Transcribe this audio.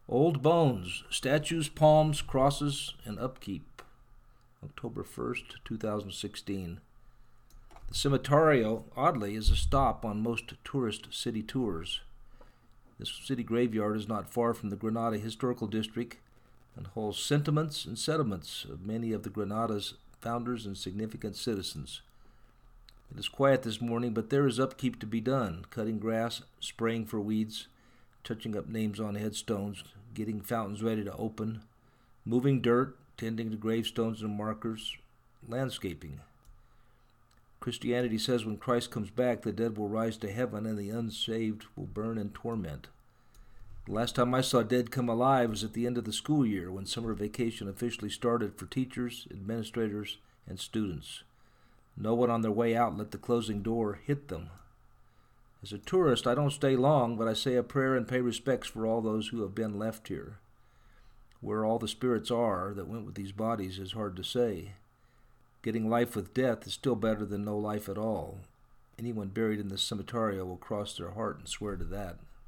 Old bones, statues, palms, crosses, and upkeep. October 1st, 2016. The Cemetario, oddly, is a stop on most tourist city tours. This city graveyard is not far from the Granada Historical District and holds sentiments and sediments of many of the Granada's founders and significant citizens. It is quiet this morning, but there is upkeep to be done, cutting grass, spraying for weeds, touching up names on headstones, getting fountains ready to open, moving dirt, tending to gravestones and markers, landscaping. Christianity says when Christ comes back, the dead will rise to heaven and the unsaved will burn in torment. The last time I saw dead come alive was at the end of the school year when summer vacation officially started for teachers, administrators, and students. No one on their way out let the closing door hit them. As a tourist, I don't stay long, but I say a prayer and pay respects for all those who have been left here. Where all the spirits are that went with these bodies is hard to say. Getting life with death is still better than no life at all. Anyone buried in this cemetery will cross their heart and swear to that.